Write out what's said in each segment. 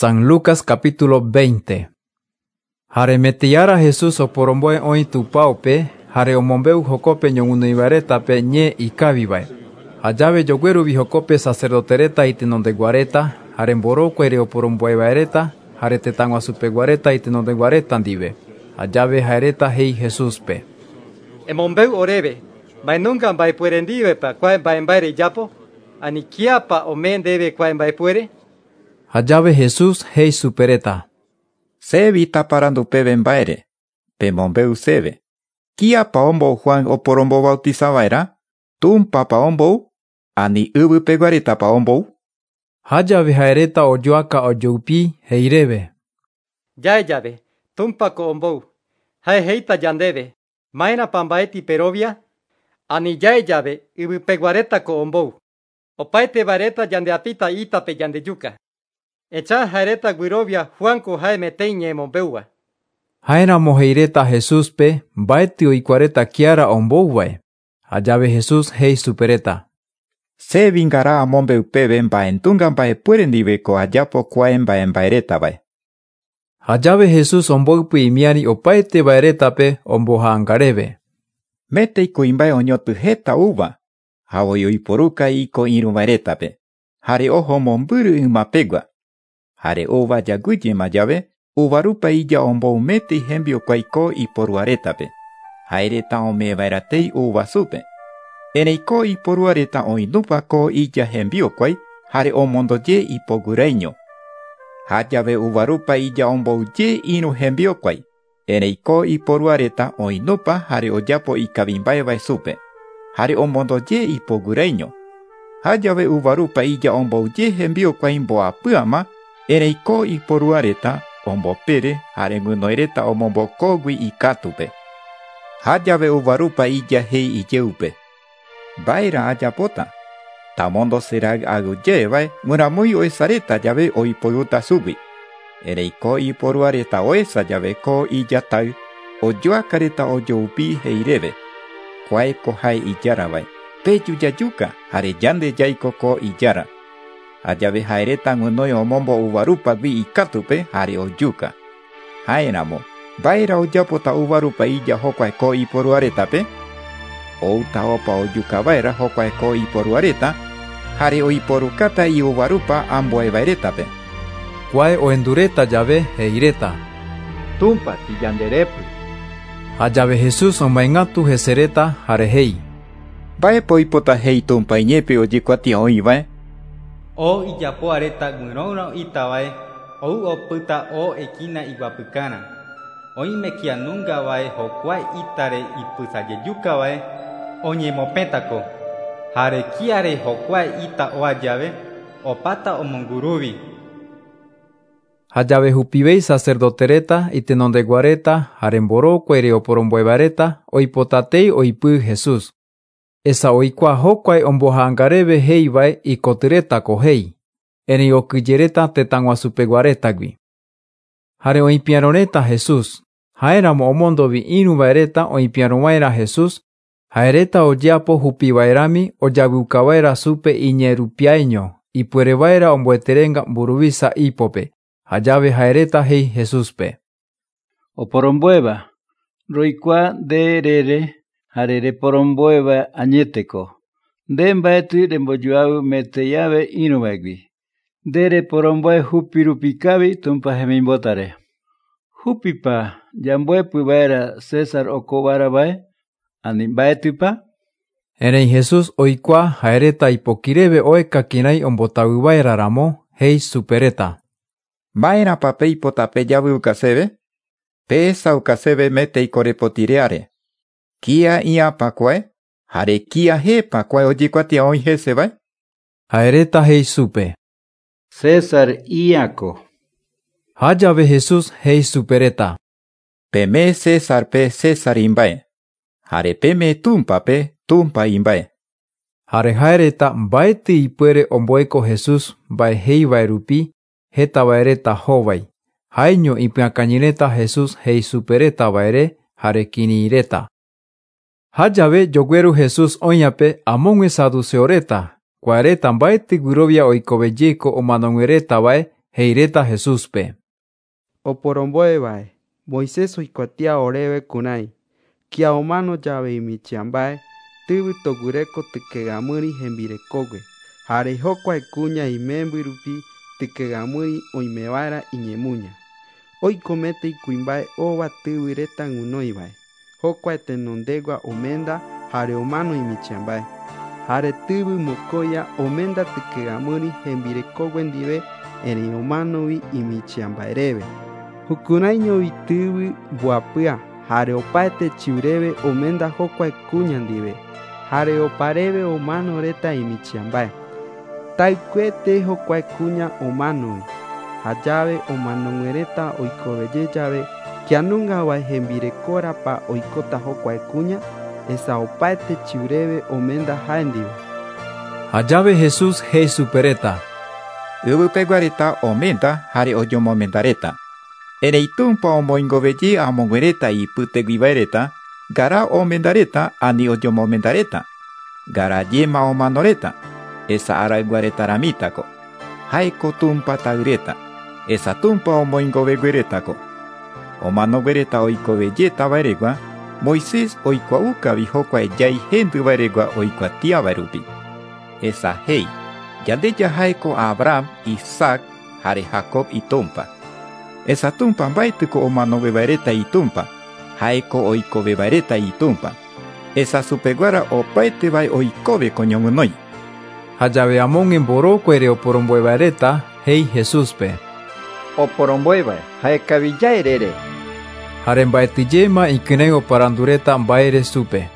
San Lucas capítulo 20. Hare metiara Jesús oporomboe oin tupaupe, hare omombeu jocope ñonguneivaretape ñe ikavivae. Allave yogueru vijocope sacerdotereta itinondeguareta, hare mborocuere oporomboevaereta, hare tetanguasupeguareta itinondeguareta ndive. Allave jaereta hei Jesúspe. Emombeu oreve, mainunga mbaipuerendive pa cuae mbaembaere yapo, aniquiapa omen debe cuae mbaipuere. Allave Jesús hei supereta. Sevi taparandupe mbaere, pemombeu seve. Kia paombo Juan oporombo bautizavaera? Tumpa paombo? Ani uvupeguareta paombo? Allave jaereta oyoaka oyoupi heireve. Yaeyave, tumpa koombou. Hae heita yandeve, maena pambaeti perovia, ani yaeyave uvupeguareta koombou. Opaete vareta yandeapita itape yandeyuka. Echa jaereta guirovia Juanko jae meteiñe mombeua. Jaeramo heireta Jesúspe, mbaeti oikuareta kiara ombouvae. Allave Jesús hei supereta. Se vingara amombeupe mbaentunga mbaepuerendive ko ayapo kuae mbaembaeretavae. Allave Jesús omboupi imiari opaete vaeretape ombohaangareve. Metei kuimbae oñotu heta uva. Havoy oiporuka iko iruvaeretape. Hare ojo momburu imapegua. Hare ova yaguyema llave, uvarupa illa omboumete hembio kwaiko iporuaretape. Haereta omevaeratei uva supe. Eneiko iporuareta oinupa ko illa hembio kwai, hare omondoye ipogureño. Hallave uvarupa illa ombouye inu hembio kwai. Eneiko iporuareta oinupa hare oyapo ikavimbaevae supe. Hare omondoye ipogureño. Hallave uvarupa illa ombouye hembio kwai mboapyama, eneiko iporuareta ombopere hare guinoireta omombokogui ikatupe. Hallave uvarupa illa hei iyeupe. Baira ayapota. Tamondo serag aguyevae muramui oesareta llave oipoyuta sugui. Eneiko iporuareta oesa llave ko iyatau oyoakareta oyoupi heireve. Kuaeko hae iyaravae. Peyu yayuka hare yande yaiko ko iyara. Allave jaereta ngunoi omombo uvarupa gui ikatupe hare oyuka. Jaeramo, baira oyapota uvarupa illa hokwae ko iporuaretape? Outa opa oyuka baera hokwae ko iporuareta, hare oiporukata i uvarupa amboevaeretape. Kuae oendureta llave heireta. Tumpa tiyanderepu. Allave Jesús omaingatu jesereta hare hei. Baepo ipota hei tumpa iñepe oyikuatia oivae. O iyapo areta guirono itavae, ou opyta o ekina iguapykana. Oime kianungavae hokua itare ipysajejukavae oñemopétako. Hare kiare hokua ita oajave, opata omonguruvi. Allave hupivei sacerdotereta itinondeguareta hare mborocuere oporomboevareta oipotatei oipy Jesús. Esa oikua hokwae ombohaangareve heivae ikotyretako hei. Eni okyjereta tetanguasupeguaretagui. Hare oipiaroreta Jesús. Jaeramo omondovi iruvaereta oipiarovaera Jesús. Jaereta oyeapo hupivaerami oyavyukavaera supe iñerupiaeño. Ipuerevaera omboeterenga mburuvisa ipope. Allave jaereta hei Jesúspe. Oporomboeva. Roikua de rere. Hare poromboeva añeteko. De mbaeti remboyuau meteyave inuvaegui. Dere poromboe hupirupikavi tumpa hemimbotare. Hupipa yambuepu vaera César okovaravae ani mbaetipa. Erei Jesús oikua jaereta ipokireve oekakinai ombotavyvaera ramo hei supereta. Maera pape ipotape yavyukaseve? Pesa ukaseve metei korepotireare. Kia iapa kuae? Hare kia hepa kuae oyikuatia oijesevae? Jaereta hei supe. César iako. Hallave Jesús hei supereta. Peme César pe César imbae. Hare peme tumpa pe tumpa imbae. Hare jaereta mbaeti ipuere omboeko Jesús mbae heivae rupi heta vaereta hovai. Jaeño ipyakañireta Jesús hei supereta vaere hare kiniireta. Hallave yogueru Jesús oñape amongue saduceoreta, kuareta mbaeti guirovia oikovejeko omanonguereta vae heireta Jesuspe. Oporomboevae, Moisés oikuatia oreve kunai, kia omano llave imichiambae, tibi togureko tikegamuri hembirekogue, jare hokua ekuña imembirupi tikegamuri oimevaera iñemuña. Oikomete ikuimbae ova tibireta ngunoivae, hokua tenondegua omenda jare omano imichiambae, jare tibi mokoya omenda tikegamuri hembirekogue ndive eri omanovi imichiambaereve. Hukunaiñovi tibi buapia, jare opaete chiureve omenda hokua ekuña ndive, jare opareve omano reta imichiambae. Taikuete hokua ekuña omanovi, hallave omanonguereta oikove llave, kianunga vae hembirekorapa oikota hokua ekuña, esa opaete chiureve omenda jae ndive. Hallave Jesús hei supereta. Yvypeguareta omenda jare ojomomendareta. Erei tumpa omoingoveji amonguereta ipyteguivaereta, gara omendareta ani ojomomendareta. Gara yema omanoreta, esa araiguaretaramítako. Jaeko tumpa tayreta, esa tumpa omoingovegueretako. Omanoguereta oikovejeta Moisés oikuaukavi hokua jai hendyvaeregua oikuatiavarupi. Esa hei, yandeya jaeko Abraham, Isaac, jare Jacob itumpa. Esa tumpa mbaetiko omanovevaereta itumpa, jaeko oikovevaereta itumpa. Esa supeguara opaetevae oikove koñongunoi. Hallave amonguen borokuere oporomboevaereta hei Jesuspe. Oporomboevae jaekavijaerere. Jare mbaetiyema ikynai oparandureta mbaere supe.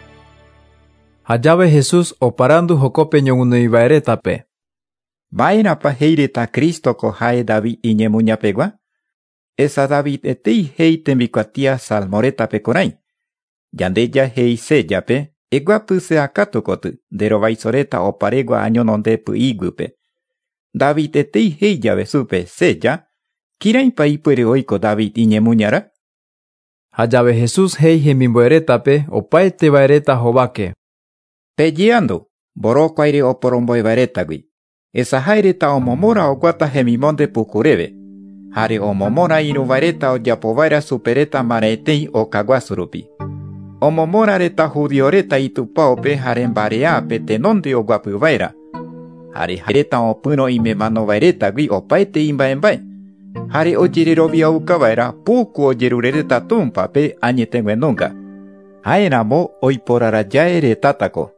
Hallave Jesús oparandu jokope ñoguinoivaeretape. Mbaerapa heireta Cristoko jae David iñemuñapegua? Esa David etei hei tembikuatia salmoretape korai. Yandeya hei seyape, eguapyse akatukoty, nderovaisoreta oparegua añonondepy iguipe. David etei hei llave supe seya, kiraipa ipuere oiko David iñemuñara? Hallave Jesús hei hemimboeretape opaetevaereta jovake. Pelleando, borokuaire oporomboevaeretagui. Esa jaereta omomora oguata hemimonde pukureve. Jare omomora iruvaereta oyapovaera supereta maraetei okaguasurupi. Omomora reta judioreta itupaope jare mbareape tenonde oguapyvaera. Jare jaereta opyro imemanovaeretagui opaete imbaembae. Jare ojereroviaukavaera puku ojerurereta tumpape añetenguenunga. Jaeramo oiporarajaeretatako.